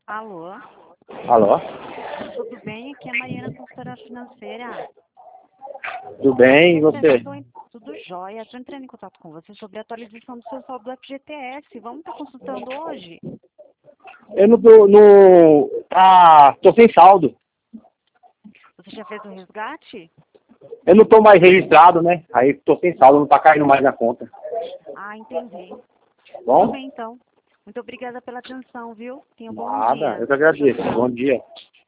Alô? Alô? Tudo bem? Aqui é a Mariana, consultora financeira. Tudo bem, e você? Tudo jóia. Estou entrando em contato com você sobre a atualização do seu saldo do FGTS. Vamos estar consultando hoje? Eu não tô, tô sem saldo. Você já fez o resgate? Eu não tô mais registrado, né? Aí tô sem saldo, não tá caindo mais na conta. Ah, entendi. Tá Tudo bom? bem, então. Muito obrigada pela atenção, viu? Tenha um bom Nada, dia. eu que agradeço. Tchau, tchau. Bom dia.